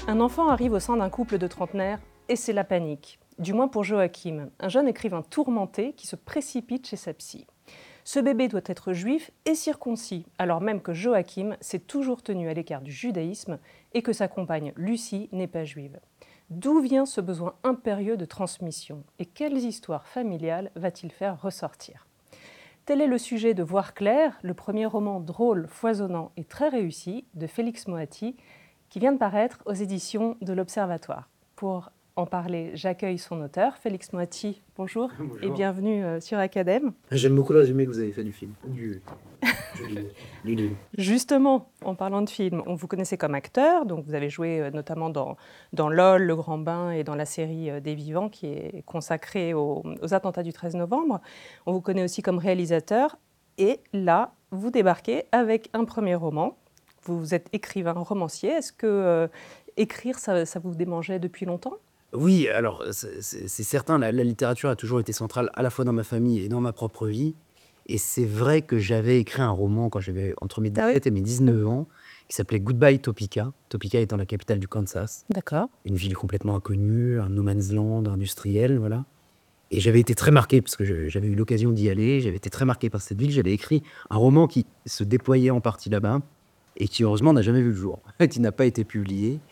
Un enfant arrive au sein d'un couple de trentenaires et c'est la panique. Du moins pour Joachim, un jeune écrivain tourmenté qui se précipite chez sa psy. Ce bébé doit être juif et circoncis, alors même que Joachim s'est toujours tenu à l'écart du judaïsme et que sa compagne Lucie n'est pas juive. D'où vient ce besoin impérieux de transmission et quelles histoires familiales va-t-il faire ressortir ? Tel est le sujet de Voir clair, le premier roman drôle, foisonnant et très réussi de Félix Moati, qui vient de paraître aux éditions de l'Observatoire. Pour en parler, j'accueille son auteur, Félix Moati. Bonjour, Bonjour. Et bienvenue sur Acadème. J'aime beaucoup le résumé que vous avez fait du film. Du livre. Justement, en parlant de film, on vous connaissait comme acteur, donc vous avez joué notamment dans LOL, Le Grand Bain et dans la série Des Vivants qui est consacrée aux attentats du 13 novembre. On vous connaît aussi comme réalisateur et là, vous débarquez avec un premier roman. Vous êtes écrivain, romancier. Est-ce que écrire, ça vous démangeait depuis longtemps ? Oui, alors c'est certain, la littérature a toujours été centrale à la fois dans ma famille et dans ma propre vie. Et c'est vrai que j'avais écrit un roman quand j'avais entre mes 17 et mes 19 ans, qui s'appelait Goodbye Topeka. Topeka étant la capitale du Kansas. D'accord. Une ville complètement inconnue, un no man's land industriel, voilà. Et j'avais été très marqué, parce que j'avais eu l'occasion d'y aller, j'avais été très marqué par cette ville. J'avais écrit un roman qui se déployait en partie là-bas, et qui heureusement n'a jamais vu le jour. En fait, il n'a pas été publié.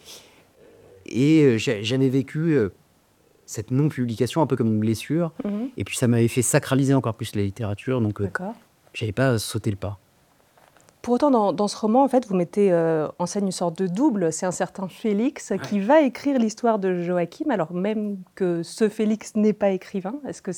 Et j'avais vécu cette non-publication un peu comme une blessure. Et puis ça m'avait fait sacraliser encore plus la littérature, donc j'avais pas sauté le pas. Pour autant, dans ce roman, en fait, vous mettez en scène une sorte de double. C'est un certain Félix qui va écrire l'histoire de Joachim, alors même que ce Félix n'est pas écrivain.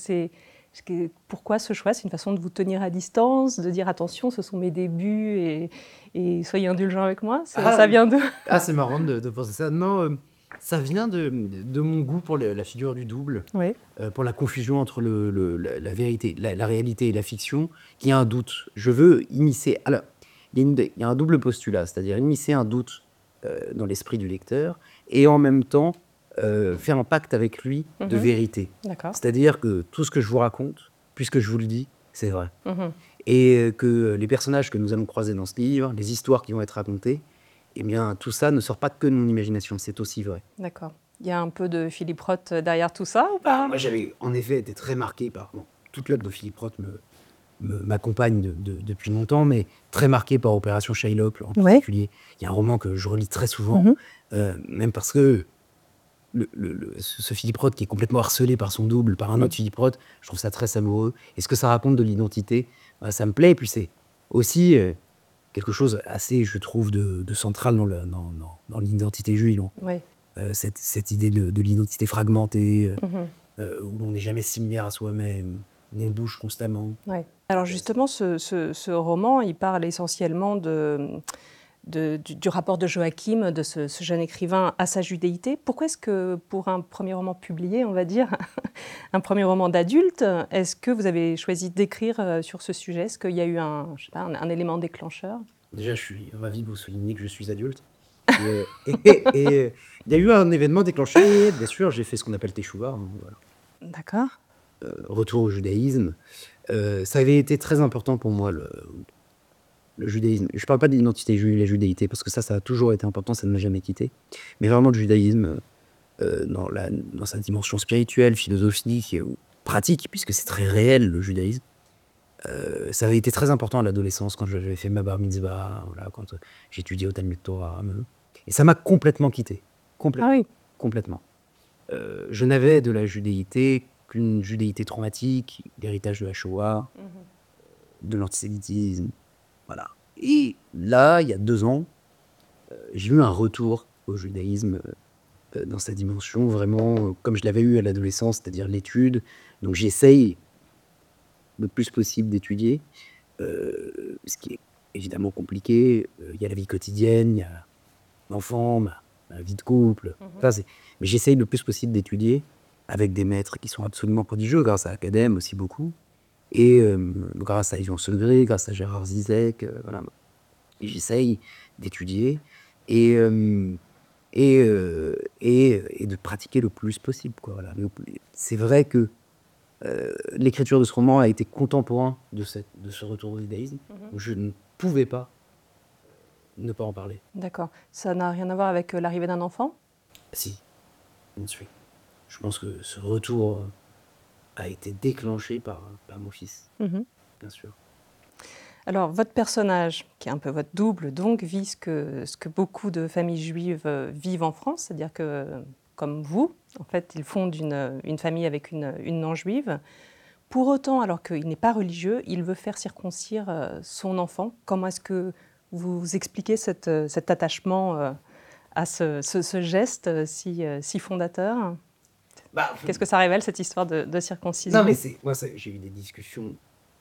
Pourquoi ce choix ? C'est une façon de vous tenir à distance, de dire attention, ce sont mes débuts et soyez indulgents avec moi. Ça vient d'où ? C'est marrant de penser ça. Non, ça vient de mon goût pour la figure du double, pour la confusion entre la vérité, la réalité et la fiction, qu'il y a un doute. Je veux immiscer. Alors, il y a un double postulat, c'est-à-dire immiscer un doute dans l'esprit du lecteur et en même temps faire un pacte avec lui de vérité. C'est-à-dire que tout ce que je vous raconte, puisque je vous le dis, c'est vrai. Et que les personnages que nous allons croiser dans ce livre, les histoires qui vont être racontées, eh bien, tout ça ne sort pas que de mon imagination, c'est aussi vrai. D'accord. Il y a un peu de Philippe Roth derrière tout ça ou pas ? Moi, j'avais en effet été très marqué par... toute l'œuvre de Philippe Roth m'accompagne depuis longtemps, mais très marqué par Opération Shylock en particulier. Il y a un roman que je relis très souvent, même parce que ce Philippe Roth qui est complètement harcelé par son double, par un autre Philippe Roth, je trouve ça très savoureux. Et ce que ça raconte de l'identité, ça me plaît. Et puis c'est aussi quelque chose assez, je trouve, de central dans l'identité juive. Cette idée de l'identité fragmentée, où l'on n'est jamais similaire à soi-même, on bouge constamment. Alors justement, ce roman, il parle essentiellement du rapport de Joachim, de ce jeune écrivain à sa judéité. Pourquoi est-ce que pour un premier roman publié, on va dire, un premier roman d'adulte, est-ce que vous avez choisi d'écrire sur ce sujet ? Est-ce qu'il y a eu un élément déclencheur ? Déjà, je suis ravi de vous souligner que je suis adulte. Et il y a eu un événement déclencheur. Bien sûr, j'ai fait ce qu'on appelle Teshuva. Voilà. D'accord. Retour au judaïsme. Ça avait été très important pour moi, le judaïsme. Je ne parle pas de l'identité juive et la judéité, parce que ça a toujours été important, ça ne m'a jamais quitté. Mais vraiment le judaïsme, dans sa dimension spirituelle, philosophique, pratique, puisque c'est très réel, le judaïsme. Ça avait été très important à l'adolescence, quand j'avais fait ma bar mitzvah, quand j'étudiais au Talmud Torah. Et ça m'a complètement quitté. Complètement. Je n'avais de la judéité qu'une judéité traumatique, l'héritage de la Shoah, de l'antisémitisme. Voilà. Et là, il y a 2 ans, j'ai eu un retour au judaïsme dans sa dimension vraiment comme je l'avais eu à l'adolescence, c'est-à-dire l'étude. Donc j'essaye le plus possible d'étudier, ce qui est évidemment compliqué. Il y a la vie quotidienne, il y a l'enfant, ma vie de couple. Mais j'essaye le plus possible d'étudier avec des maîtres qui sont absolument prodigieux, grâce à Acadème aussi beaucoup. Et grâce à Yvon Segré, grâce à Gérard Zizek, voilà. Et j'essaye d'étudier et de pratiquer le plus possible, quoi. Voilà. C'est vrai que l'écriture de ce roman a été contemporain de ce retour au judaïsme. Je ne pouvais pas ne pas en parler. D'accord. Ça n'a rien à voir avec l'arrivée d'un enfant ? Si, bien sûr. Je pense que ce retour a été déclenché par mon fils, Mhm. bien sûr. Alors, votre personnage, qui est un peu votre double, donc, vit ce que beaucoup de familles juives vivent en France, c'est-à-dire que, comme vous, en fait, ils fondent une famille avec une non-juive. Pour autant, alors qu'il n'est pas religieux, il veut faire circoncire son enfant. Comment est-ce que vous expliquez cet attachement à ce geste si fondateur? Bah, Qu'est-ce que ça révèle, cette histoire de non, circoncision? mais j'ai eu des discussions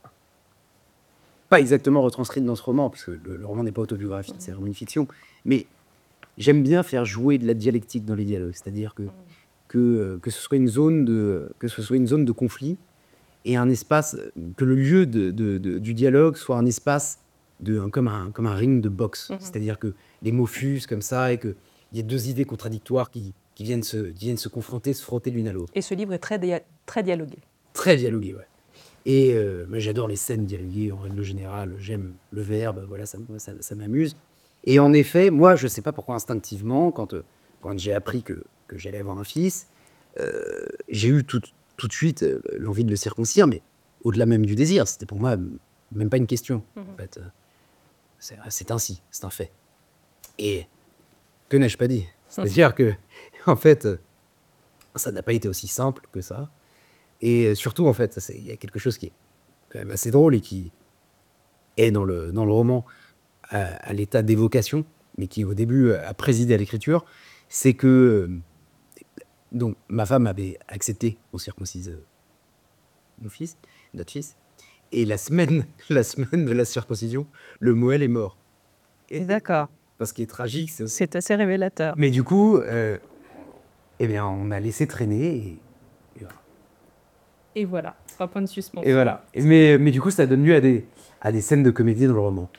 pas exactement retranscrites dans ce roman, parce que le roman n'est pas autobiographique, c'est vraiment une fiction. Mais j'aime bien faire jouer de la dialectique dans les dialogues, c'est-à-dire que ce soit une zone de conflit et un espace, que le lieu du dialogue soit un espace comme un ring de boxe. C'est-à-dire que les mots fusent comme ça et qu'il y a deux idées contradictoires qui viennent se confronter, se frotter l'une à l'autre. Et ce livre est très dialogué. Très dialogué, ouais. Et moi, j'adore les scènes dialoguées en règle générale. J'aime le verbe, voilà, ça m'amuse. Et en effet, moi, je ne sais pas pourquoi instinctivement, quand j'ai appris que j'allais avoir un fils, j'ai eu tout de suite l'envie de le circoncire, mais au-delà même du désir. C'était pour moi même pas une question. En fait, c'est ainsi, c'est un fait. Et que n'ai-je pas dit? C'est-à-dire que, en fait, ça n'a pas été aussi simple que ça. Et surtout, en fait, il y a quelque chose qui est quand même assez drôle et qui est dans le roman à l'état d'évocation, mais qui au début a présidé à l'écriture, c'est que donc ma femme avait accepté qu'on circoncise notre fils, et la semaine de la circoncision, le Moël est mort. D'accord. Ce qui est tragique, c'est aussi... C'est assez révélateur. Mais du coup, eh bien, on a laissé traîner et voilà. Et voilà, 3 points de suspension. Et voilà. Mais du coup, ça donne lieu à des scènes de comédie dans le roman.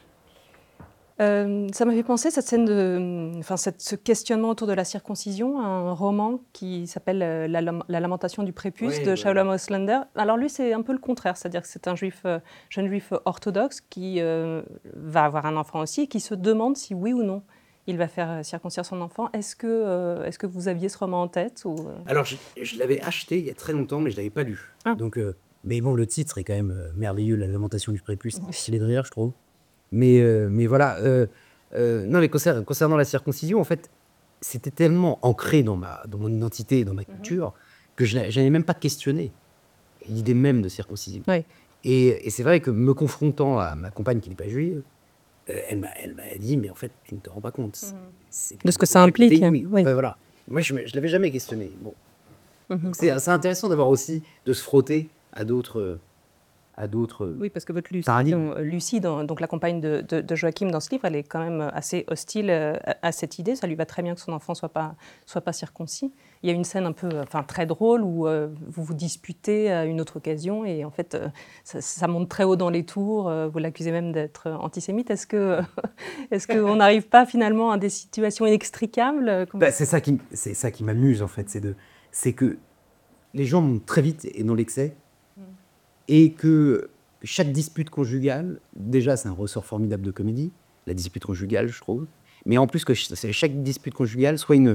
Ça m'a fait penser, cette scène ce questionnement autour de la circoncision, à un roman qui s'appelle La lamentation du prépuce de Shalom Auslander. Alors lui, c'est un peu le contraire, c'est-à-dire que c'est un jeune juif orthodoxe qui va avoir un enfant aussi et qui se demande si oui ou non il va faire circoncire son enfant. Est-ce que vous aviez ce roman en tête ou... Alors, je l'avais acheté il y a très longtemps, mais je ne l'avais pas lu. Ah. Donc, mais bon, le titre est quand même merveilleux, La lamentation du prépuce. Il est de rire, je trouve. Mais voilà. Non, mais concernant la circoncision, en fait, c'était tellement ancré dans mon identité, dans ma culture, que je n'avais même pas questionné l'idée même de circoncision. Oui. Et c'est vrai que me confrontant à ma compagne qui n'est pas juive, elle m'a dit, mais en fait, tu ne te rends pas compte. De ce que ça implique. Oui. Oui. Voilà. Moi, je ne l'avais jamais questionné. Bon. Donc c'est intéressant d'avoir aussi, de se frotter à d'autres... Oui, parce que votre paradigmes. Lucie, donc la compagne de Joachim dans ce livre, elle est quand même assez hostile à cette idée. Ça lui va très bien que son enfant soit pas circoncis. Il y a une scène un peu, très drôle où vous vous disputez à une autre occasion et en fait, ça monte très haut dans les tours. Vous l'accusez même d'être antisémite. Est-ce qu'on n'arrive pas finalement à des situations inextricables? C'est ça qui m'amuse en fait, c'est que les gens montent très vite et dans l'excès, et que chaque dispute conjugale, déjà c'est un ressort formidable de comédie, la dispute conjugale je trouve, mais en plus que chaque dispute conjugale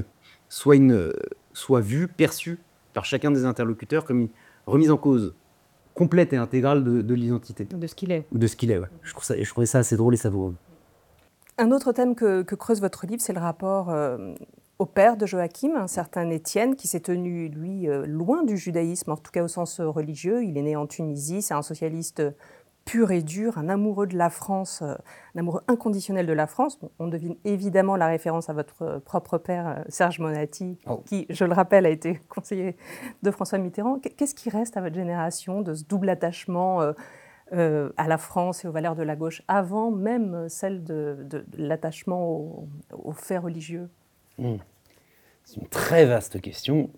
soit vue, perçue par chacun des interlocuteurs comme une remise en cause complète et intégrale de l'identité. De ce qu'il est. Ou de ce qu'il est, ouais. Je trouvais ça assez drôle et savoureux. Un autre thème que creuse votre livre, c'est le rapport au père de Joachim, un certain Étienne, qui s'est tenu, lui, loin du judaïsme, en tout cas au sens religieux. Il est né en Tunisie, c'est un socialiste pur et dur, un amoureux de la France, un amoureux inconditionnel de la France. Bon, on devine évidemment la référence à votre propre père, Serge Monati, qui, je le rappelle, a été conseiller de François Mitterrand. Qu'est-ce qui reste à votre génération de ce double attachement à la France et aux valeurs de la gauche, avant même celle de l'attachement aux faits religieux? C'est une très vaste question.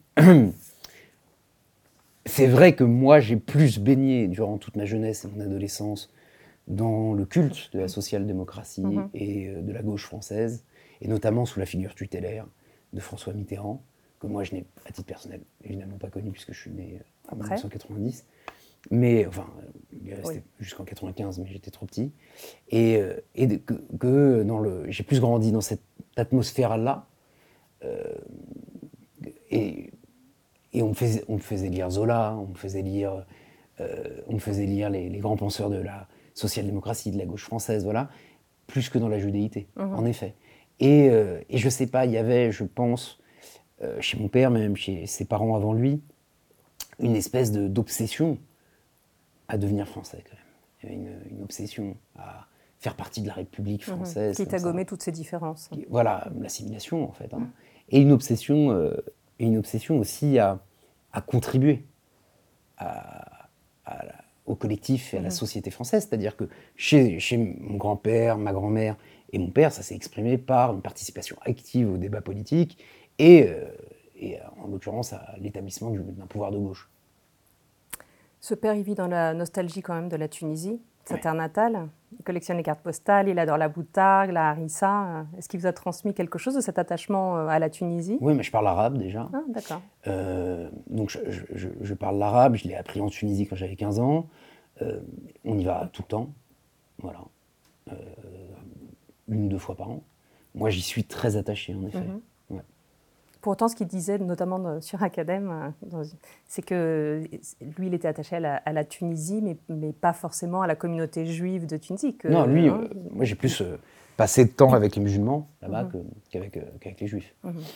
C'est vrai que moi, j'ai plus baigné durant toute ma jeunesse et mon adolescence dans le culte de la social-démocratie et de la gauche française, et notamment sous la figure tutélaire de François Mitterrand, que moi, je n'ai, à titre personnel, évidemment pas connu puisque je suis né en 1990. Mais, enfin, il est resté jusqu'en 95, mais j'étais trop petit. Et j'ai plus grandi dans cette atmosphère-là, et on me faisait lire Zola, on me faisait lire les grands penseurs de la social-démocratie, de la gauche française, voilà, plus que dans la judéité, en effet. Et je sais pas, il y avait, je pense, chez mon père, même chez ses parents avant lui, une espèce d'obsession à devenir français, quand même. Il y avait une obsession à faire partie de la République française. Qui t'a gommé toutes ces différences. Voilà, l'assimilation, en fait. Hein. Et une obsession aussi à contribuer au collectif et à la société française. C'est-à-dire que chez mon grand-père, ma grand-mère et mon père, ça s'est exprimé par une participation active au débat politique et en l'occurrence à l'établissement d'un pouvoir de gauche. Ce père, il vit dans la nostalgie quand même de la Tunisie, sa terre natale. Il collectionne les cartes postales, il adore la boutargue, la harissa. Est-ce qu'il vous a transmis quelque chose de cet attachement à la Tunisie ? Oui, mais je parle arabe déjà. Ah, d'accord. Donc je parle l'arabe, je l'ai appris en Tunisie quand j'avais 15 ans. On y va tout le temps, voilà. 1 ou 2 fois par an. Moi, j'y suis très attaché, en effet. Ouais. Pour autant, ce qu'il disait, notamment sur Academ, c'est que lui, il était attaché à la Tunisie, mais pas forcément à la communauté juive de Tunisie. Non, lui, moi j'ai plus passé de temps avec les musulmans là-bas qu'avec les juifs.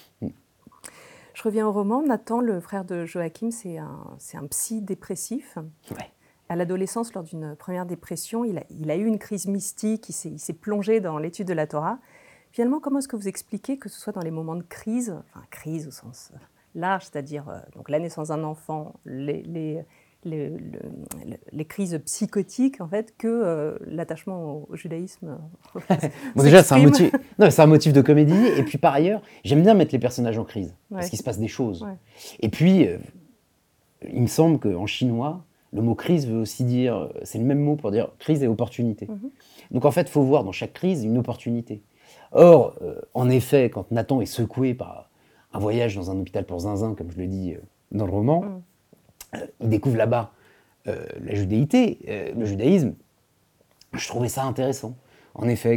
Je reviens au roman. Nathan, le frère de Joachim, c'est un psy dépressif. Ouais. À l'adolescence, lors d'une première dépression, il a eu une crise mystique, il s'est plongé dans l'étude de la Torah. Finalement, comment est-ce que vous expliquez que ce soit dans les moments de crise, enfin crise au sens large, c'est-à-dire donc la naissance d'un enfant, les crises psychotiques, en fait, que l'attachement au judaïsme bon, déjà, c'est un motif de comédie. Et puis, par ailleurs, j'aime bien mettre les personnages en crise, parce qu'il se passe des choses. Ouais. Et puis, il me semble qu'en chinois, le mot crise veut aussi dire... C'est le même mot pour dire crise et opportunité. Donc, en fait, il faut voir dans chaque crise une opportunité. Or, en effet, quand Nathan est secoué par un voyage dans un hôpital pour zinzin, comme je le dis dans le roman, il découvre là-bas la judéité, le judaïsme. Je trouvais ça intéressant. En effet,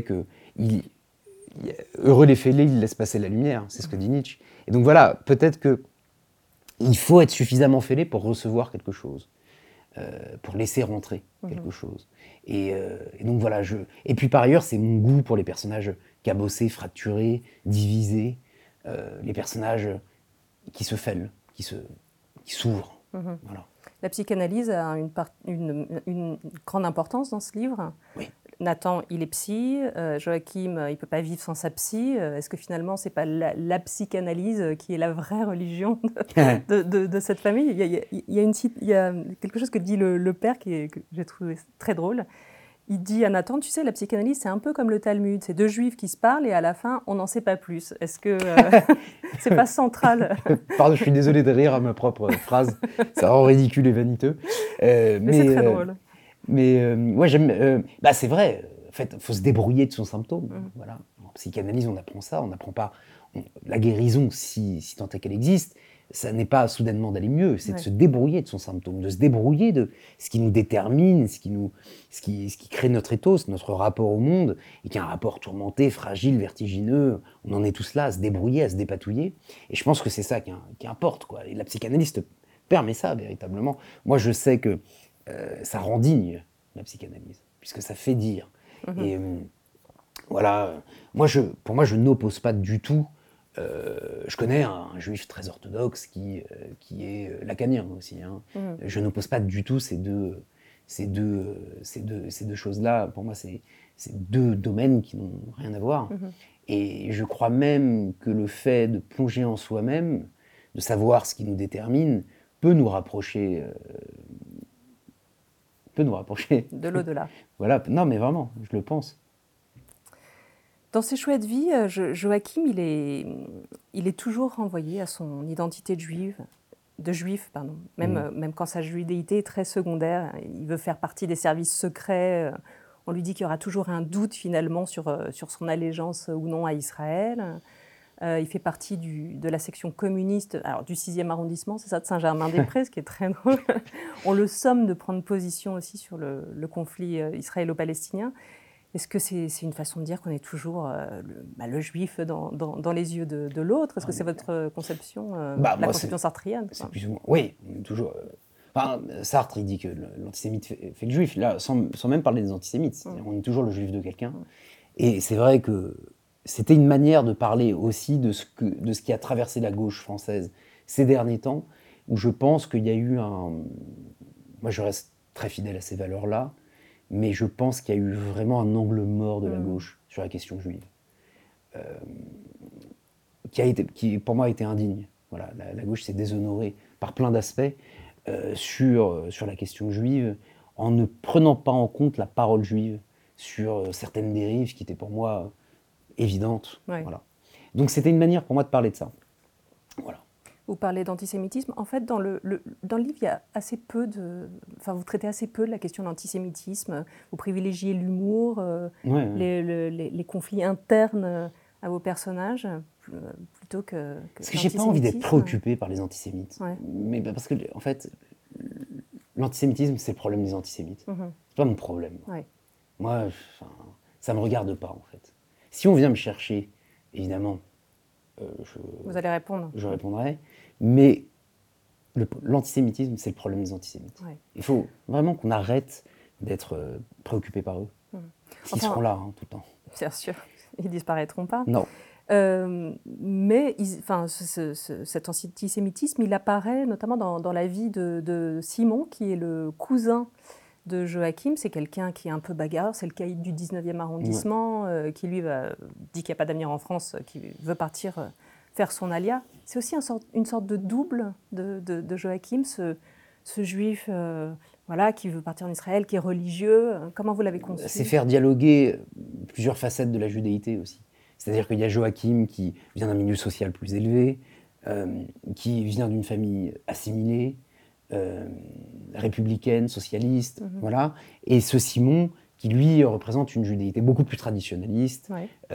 heureux les fêlés, il laisse passer la lumière, c'est ce que dit Nietzsche. Et donc voilà, peut-être qu'il faut être suffisamment fêlé pour recevoir quelque chose, pour laisser rentrer quelque chose. Et donc voilà, et puis par ailleurs, c'est mon goût pour les personnages cabossés, fracturés, divisés, les personnages qui se fêlent, qui s'ouvrent. Voilà. La psychanalyse a une grande importance dans ce livre. Oui. Nathan, il est psy. Joachim, il ne peut pas vivre sans sa psy. Est-ce que finalement, ce n'est pas la psychanalyse qui est la vraie religion de cette famille ? Il y a quelque chose que dit le père que j'ai trouvé très drôle. Il dit à Nathan, tu sais, la psychanalyse, c'est un peu comme le Talmud. C'est 2 juifs qui se parlent et à la fin, on n'en sait pas plus. Est-ce que c'est pas central ? Pardon, je suis désolé de rire à ma propre phrase. Ça rend ridicule et vaniteux. Mais c'est très drôle. Ouais, j'aime. C'est vrai. En fait, il faut se débrouiller de son symptôme. Voilà. En psychanalyse, on apprend ça. On n'apprend pas la guérison, si tant est qu'elle existe. Ça n'est pas soudainement d'aller mieux, c'est de se débrouiller de son symptôme, de se débrouiller de ce qui nous détermine, ce qui crée notre ethos, notre rapport au monde, et qui est un rapport tourmenté, fragile, vertigineux. On en est tous là, à se débrouiller, à se dépatouiller. Et je pense que c'est ça qui importe, quoi. Et la psychanalyste permet ça, véritablement. Moi, je sais que ça rend digne, la psychanalyse, puisque ça fait dire. Et voilà, pour moi, je n'oppose pas du tout. Je connais un juif très orthodoxe qui est lacanien aussi. Hein. Je n'oppose pas du tout ces deux choses-là. Pour moi, c'est 2 domaines qui n'ont rien à voir. Et je crois même que le fait de plonger en soi-même, de savoir ce qui nous détermine, peut nous rapprocher de l'au-delà. Voilà. Non, mais vraiment, je le pense. Dans ses choix de vie, Joachim, il est toujours renvoyé à son identité de juif, même quand sa judéité est très secondaire. Il veut faire partie des services secrets. On lui dit qu'il y aura toujours un doute finalement sur son allégeance ou non à Israël. Il fait partie de la section communiste du 6e arrondissement, c'est ça, de Saint-Germain-des-Prés, ce qui est très drôle. On le somme de prendre position aussi sur le conflit israélo-palestinien. Est-ce que c'est une façon de dire qu'on est toujours le juif dans les yeux de l'autre? Est-ce que c'est votre conception, la conception sartrienne? C'est plus ou moins. Oui, on est toujours. Enfin, Sartre, il dit que l'antisémite fait le juif, là, sans même parler des antisémites. On est toujours le juif de quelqu'un. Et c'est vrai que c'était une manière de parler aussi de ce qui a traversé la gauche française ces derniers temps, où je pense qu'il y a eu un... Moi, je reste très fidèle à ces valeurs-là, mais je pense qu'il y a eu vraiment un angle mort de la gauche sur la question juive, qui pour moi a été indigne. Voilà, la gauche s'est déshonorée par plein d'aspects sur la question juive, en ne prenant pas en compte la parole juive sur certaines dérives qui étaient pour moi évidentes. Ouais. Voilà. Donc c'était une manière pour moi de parler de ça. Voilà. Vous parlez d'antisémitisme. En fait, dans le livre, il y a assez peu de... Enfin, vous traitez assez peu de la question de l'antisémitisme. Vous privilégiez l'humour, les conflits internes à vos personnages, plutôt que parce que j'ai pas envie d'être préoccupé par les antisémites. Ouais. Mais parce que, en fait, l'antisémitisme, c'est le problème des antisémites. C'est pas mon problème. Ouais. Moi, ça me regarde pas, en fait. Si on vient me chercher, évidemment... vous allez répondre. Je répondrai. Mais l'antisémitisme, c'est le problème des antisémites. Ouais. Il faut vraiment qu'on arrête d'être préoccupé par eux. Ils seront là tout le temps. Bien sûr, ils disparaîtront pas. Non. Mais cet antisémitisme, il apparaît notamment dans la vie de Simon, qui est le cousin de Joachim. C'est quelqu'un qui est un peu bagarreur, c'est le caïd du 19e arrondissement, qui lui dit qu'il n'y a pas d'avenir en France, qui veut partir faire son alia. C'est aussi une sorte de double de Joachim, ce juif qui veut partir en Israël, qui est religieux. Comment vous l'avez conçu? C'est faire dialoguer plusieurs facettes de la judéité aussi. C'est-à-dire qu'il y a Joachim qui vient d'un milieu social plus élevé, qui vient d'une famille assimilée, républicaine, socialiste, voilà. Et ce Simon, qui lui représente une judéité beaucoup plus traditionnaliste,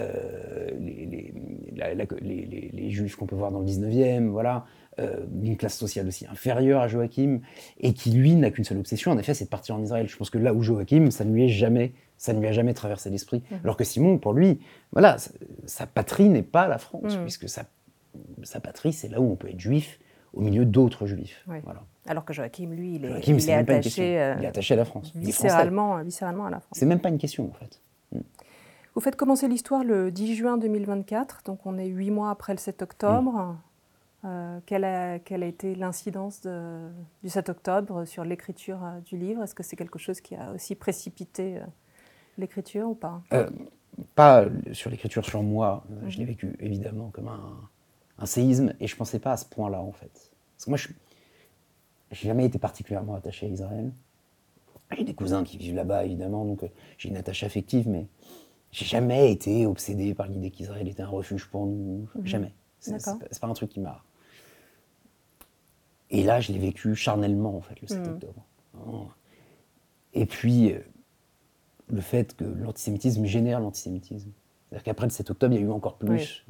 les juifs qu'on peut voir dans le 19e, voilà, d'une classe sociale aussi inférieure à Joachim, et qui lui n'a qu'une seule obsession, en effet, c'est de partir en Israël. Je pense que là où Joachim, ça ne lui a jamais traversé l'esprit. Alors que Simon, pour lui, voilà, sa patrie n'est pas la France, puisque sa patrie, c'est là où on peut être juif, au milieu d'autres juifs. Oui. Voilà. Alors que Joachim, lui, il est attaché, il est attaché à la France. Viscéralement à la France. C'est même pas une question, en fait. Vous faites commencer l'histoire le 10 juin 2024, donc on est 8 mois après le 7 octobre. Quelle a été l'incidence du 7 octobre sur l'écriture du livre? Est-ce que c'est quelque chose qui a aussi précipité l'écriture ou pas? Pas sur l'écriture sur moi. Je l'ai vécu évidemment comme un séisme, et je ne pensais pas à ce point-là, en fait. Parce que moi, je n'ai jamais été particulièrement attaché à Israël. J'ai des cousins qui vivent là-bas, évidemment, donc j'ai une attache affective, mais j'ai jamais été obsédé par l'idée qu'Israël était un refuge pour nous. Jamais. C'est pas un truc qui m'a... Et là, je l'ai vécu charnellement, en fait, le 7 octobre. Et puis, le fait que l'antisémitisme génère l'antisémitisme. C'est-à-dire qu'après le 7 octobre, il y a eu encore plus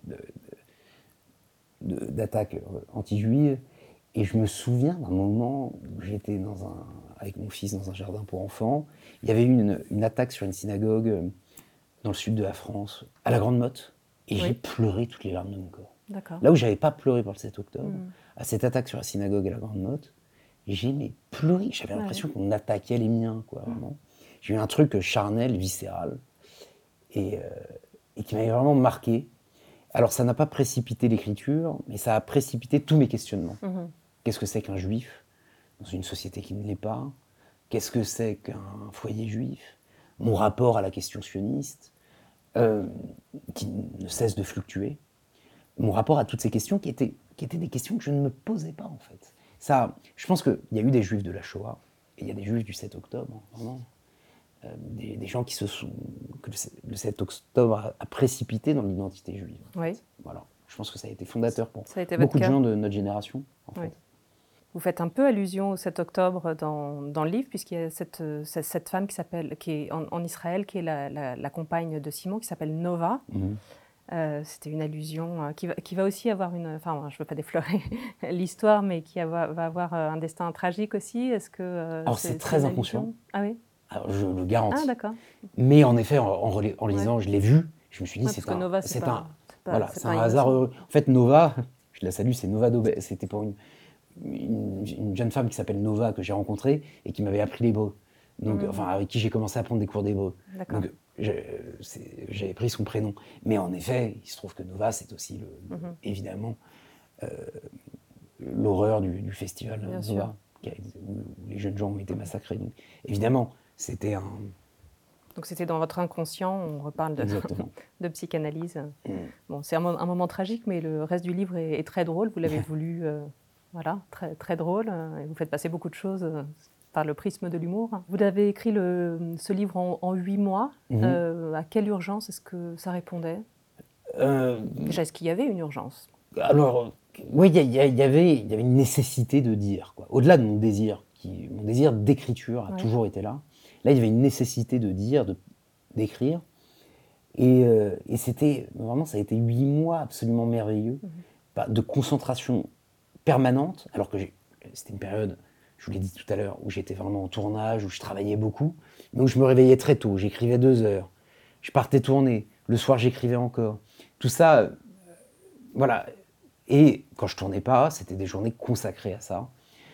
d'attaques anti-juives. Et je me souviens d'un moment où j'étais avec mon fils dans un jardin pour enfants. Il y avait eu une attaque sur une synagogue dans le sud de la France, à la Grande Motte. Et j'ai pleuré toutes les larmes de mon corps. Là où je n'avais pas pleuré pour le 7 octobre, à cette attaque sur la synagogue à la Grande Motte, j'ai pleuré. J'avais l'impression qu'on attaquait les miens, quoi, vraiment. J'ai eu un truc charnel, viscéral, et qui m'avait vraiment marqué. Alors, ça n'a pas précipité l'écriture, mais ça a précipité tous mes questionnements. Qu'est-ce que c'est qu'un juif dans une société qui ne l'est pas? Qu'est-ce que c'est qu'un foyer juif? Mon rapport à la question sioniste, qui ne cesse de fluctuer. Mon rapport à toutes ces questions qui étaient des questions que je ne me posais pas, en fait. Ça, je pense qu'il y a eu des juifs de la Shoah, et il y a des juifs du 7 octobre, vraiment. Des gens que le 7 octobre a précipité dans l'identité juive. Oui. Voilà. Je pense que ça a été fondateur pour beaucoup de gens de notre génération, en fait. Vous faites un peu allusion au 7 octobre dans le livre, puisqu'il y a cette femme qui est en Israël, qui est la compagne de Simon, qui s'appelle Nova. C'était une allusion qui va aussi avoir enfin, je ne veux pas déflorer l'histoire, mais qui va avoir un destin tragique aussi. Est-ce que alors c'est très inconscient. Ah oui. Alors, je le Ah, garantis. d'accord. Mais en effet, en lisant, Ouais. je l'ai vu. Je me suis dit, Ouais, parce que Nova, c'est pas, voilà, c'est c'est pas un hasard innocent. heureux. En fait, Nova, je la salue, c'est Nova Daubet. C'était pour une jeune femme qui s'appelle Nova que j'ai rencontrée et qui m'avait appris l'hébreu. Donc, enfin, avec qui j'ai commencé à prendre des cours d'hébreu. D'accord. Donc, j'avais pris son prénom. Mais en effet, il se trouve que Nova, c'est aussi, évidemment, l'horreur du festival Bien sûr. Nova, où les jeunes gens ont été massacrés. Donc, évidemment, c'était un... Donc c'était dans votre inconscient, on reparle Exactement. de psychanalyse. Bon, c'est un moment tragique, mais le reste du livre est très drôle. Vous l'avez voulu, voilà, très, très drôle. Et vous faites passer beaucoup de choses par le prisme de l'humour. Vous avez écrit ce livre en 8 mois. À quelle urgence est-ce que ça répondait? Déjà, est-ce qu'il y avait une urgence? Alors, oui, il y avait une nécessité de dire, quoi. Au-delà de mon désir d'écriture a toujours été là. Là, il y avait une nécessité de dire, d'écrire. Et c'était, vraiment, ça a été 8 mois absolument merveilleux, de concentration permanente, alors que c'était une période, je vous l'ai dit tout à l'heure, où j'étais vraiment en tournage, où je travaillais beaucoup, mais où je me réveillais très tôt, j'écrivais 2 heures, je partais tourner, le soir j'écrivais encore. Tout ça, voilà. Et quand je tournais pas, c'était des journées consacrées à ça.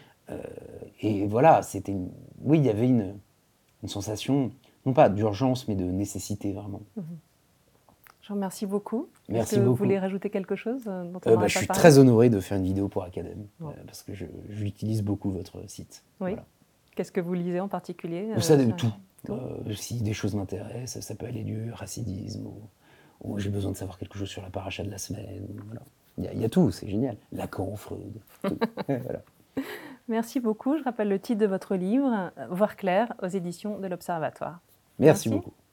Et voilà, oui, il y avait une sensation, non pas d'urgence, mais de nécessité, vraiment. Je vous remercie beaucoup. Merci Est-ce que vous beaucoup. voulez rajouter quelque chose dont on n'aurait pas Je suis parlé? très honoré de faire une vidéo pour Academ, parce que j'utilise beaucoup votre site. Oui. Voilà. Qu'est-ce que vous lisez en particulier? Vous savez, tout. Si des choses m'intéressent, ça peut aller du racidisme, ou j'ai besoin de savoir quelque chose sur la paracha de la semaine. Voilà. Il y a tout, c'est génial. Lacan, Freud, tout. Voilà. Merci beaucoup. Je rappelle le titre de votre livre, Voir clair, aux éditions de l'Observatoire. Merci beaucoup.